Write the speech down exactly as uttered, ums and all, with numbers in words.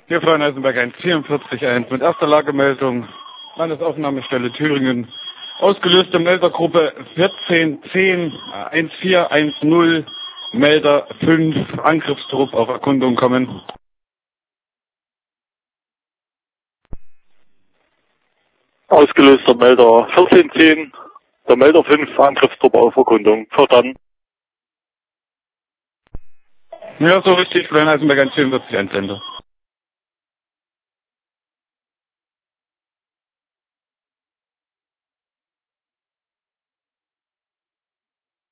Hier Florian Eisenberg eins vierundvierzig eins mit erster Lagemeldung, Landesaufnahmestelle Thüringen. Ausgelöste Meldergruppe vierzehn zehn eins vier eins null, Melder fünf, Angriffstrupp auf Erkundung kommen. Ausgelöster Melder vierzehn zehn, der Melder fünf, Angriffstrupp auf Erkundung. Verstanden. Ja, so richtig, Florian Eisenberg eins vierundvierzig eins Sender.